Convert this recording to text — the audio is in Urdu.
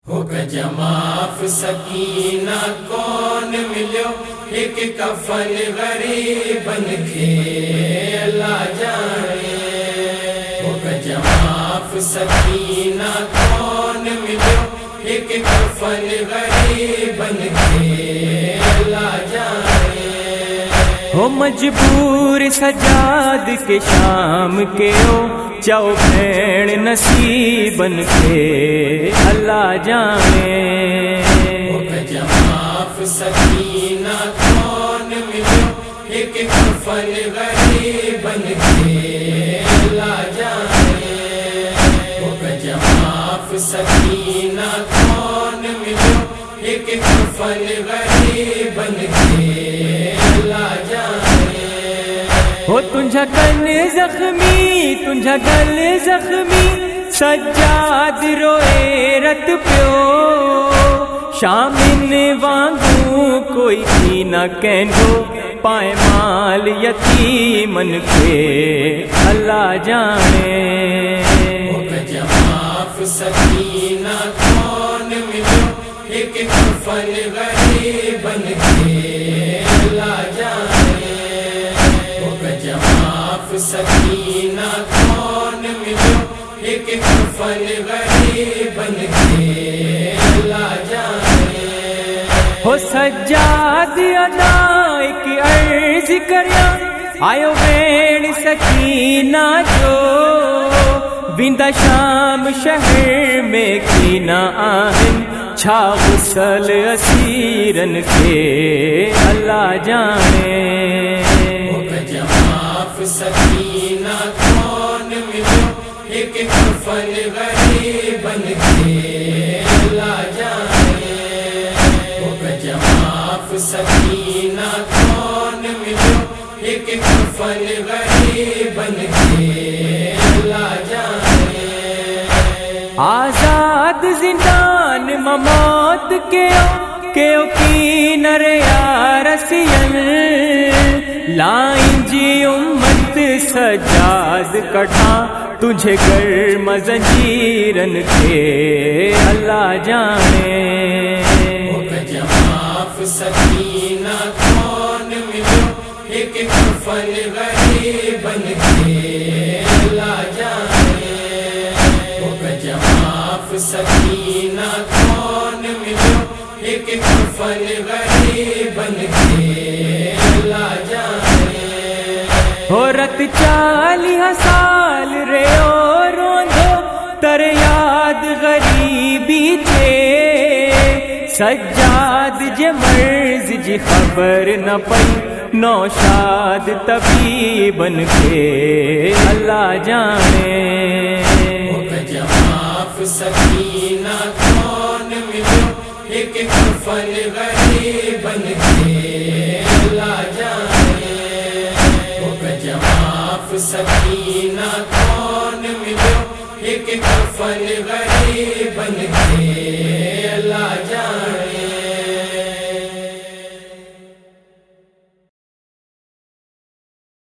ہوگا جماف سکینہ کون ملیو ایک کفن غریب بن کے اللہ جانے ہوگا جماف سکینہ کون ملیو ایک کفن غریب بن کے اللہ جانے ہو مجبور سجاد کے شام کے ہو چاو بھین نصیب بن کے اللہ جانے ہوگا جماف سکینہ کون ملیو ایک کفن غریب بن کے اللہ جانے ہوگا جماف سکینہ کون ملیو ایک کفن غریب بن کے اللہ جانے ہو تنجھا گل زخمی تنجھا گل زخمی سجاد روئے رت پیو شامن وانگوں کوئی بھی نہ کہنو پائے مال یتیمن کے اللہ جانے ہوگا جماف سکینہ کون ملیو ایک کفن غریب بن کے اللہ جانے ہوگا جماف سکینہ کون ملیو ایک کفن غریب بن کے اللہ جانے ہو سجاد ادا ایک عرض کریا آیو بین سکینہ جو ویندا شام شہر میں کینا آہن چھا غسل اسیرن کے اللہ جانے ہوگا جماف سکینہ کون ملیو ایک کفن غریب بن کے اللہ جانے ہوگا جماف سکینہ کون ملیو ایک کفن غریب بن کے اللہ جانے آزاد زندان موت کے کی نریا رسین لائن جی امت سجاد کٹھا تجھے گرم زنجیرن کے اللہ جانے ہوگا جماف سکینہ کون ملیو ایک کفن غریب بن کے اللہ جانے ہوگا جماف سکینہ کون ملیو ایک کفن غریب بن کے اللہ جانے ہو رت 40 سال ریو روندو تر یاد غریبی تھے سجاد جے مرض جی خبر نہ پئی نوشاد طبیب بن کے اللہ جانے ہوگا جماف سکینہ کون ملیو ایک کفن غریب بن کے اللہ جانے ہوگا جماف سکینہ کون ملیو ایک کفن غریب بن کے اللہ جانے